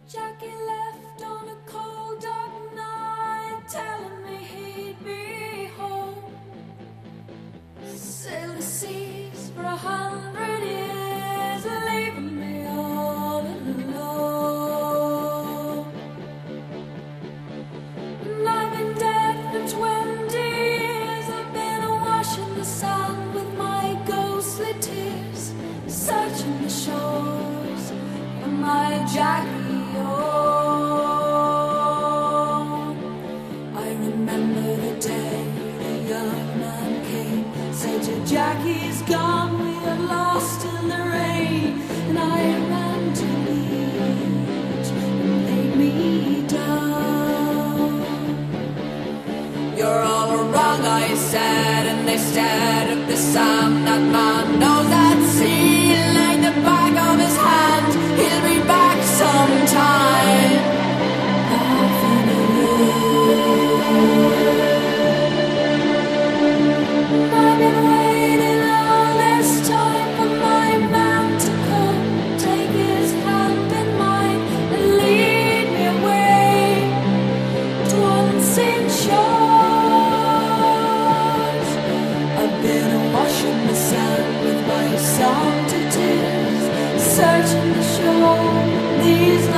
Jackie left on a cold dark night, telling me he'd be home. Sailed the seas for 100 years, leaving me all alone. And I've been dead for 20 years. I've been awash in the sand with my ghostly tears, searching the shores for my Jackie. I remember the day the young man came, said your Jackie's gone, we are lost in the rain. And I ran to beach and laid me down. You're all wrong, I said, and they stared at the sand. That man knows that sea like the back of his hand. He'll be back sometime. Nothing to lose. I've been waiting all this time for my man to come, take his hand in mine and lead me away to unseen shores. I've been awash in the sand with my song to tears, searching the shore these